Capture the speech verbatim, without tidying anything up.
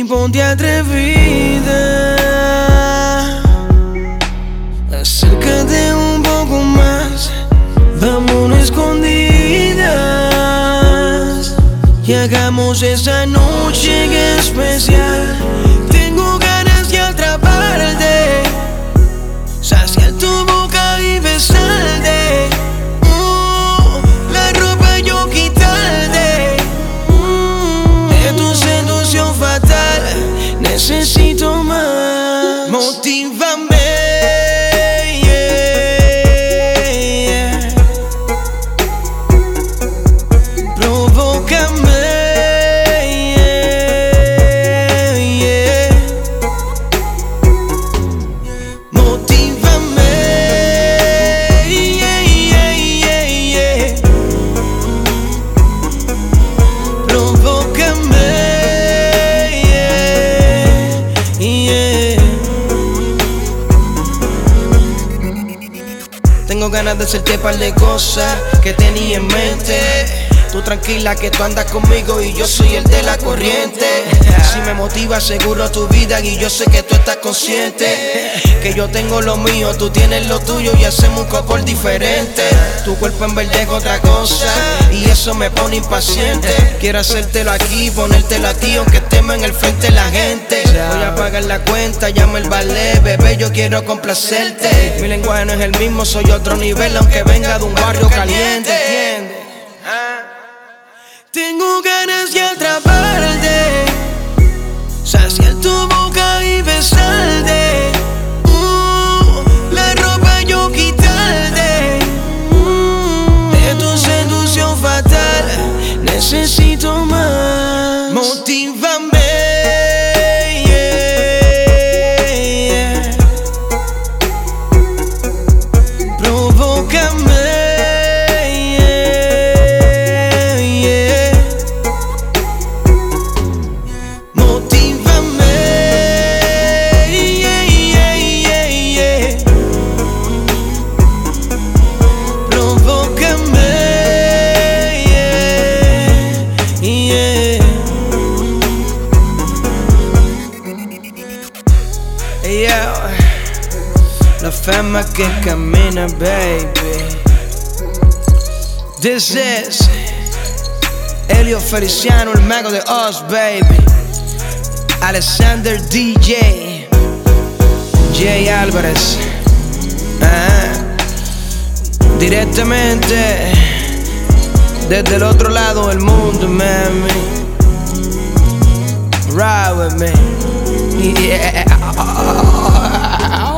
y ponte atrevida. Acércate un poco más, vámonos escondidas y hagamos esa noche que es especial. Tengo ganas de atraparte, saciar tu boca y besarte. Uh, la ropa yo quitarte. Uh, de tu seducción fatal necesito más. Motívame. Tengo ganas de hacerte par de cosas que tenía en mente. Tú tranquila que tú andas conmigo y yo soy el de la corriente. Si me motiva seguro tu vida y yo sé que tú estás consciente que yo tengo lo mío, tú tienes lo tuyo y hacemos un couple diferente. Tu cuerpo en verde es otra cosa y eso me pone impaciente. Quiero hacértelo aquí, ponértelo a ti aunque estemos en el frente de la gente. Voy a pagar la cuenta, llama el ballet, bebé, yo quiero complacerte. Mi lenguaje no es el mismo, soy otro nivel aunque venga de un barrio caliente. ¿Entiendes? Tengo ganas de atraparte, saciar tu boca y besarte. Uh, la ropa yo quitarte. Uh, de tu seducción fatal necesito más. Motívame. Yeah. Provócame. Yo, la fama que camina, baby. This is Elio Feliciano, el mago de Oz, baby. Alexander D J, Jay Álvarez. Ah, directamente desde el otro lado del mundo, mami. Ride with me. Yeah.